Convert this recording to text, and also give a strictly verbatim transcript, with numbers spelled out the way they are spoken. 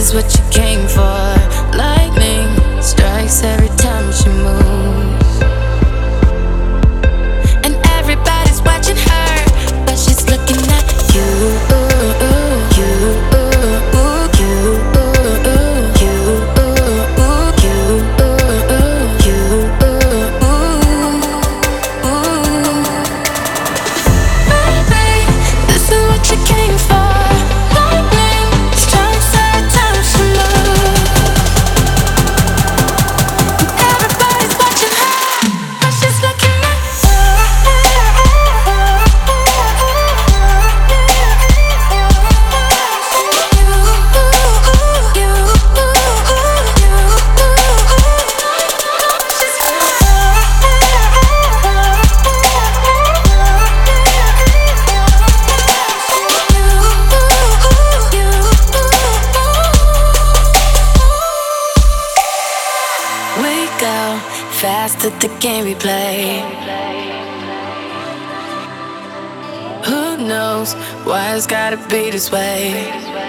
is what you came for. Lightning strikes every time she moves, and everybody's watching her, but she's looking at you. You, you, fast that the game we play. Who knows why it's gotta be this way?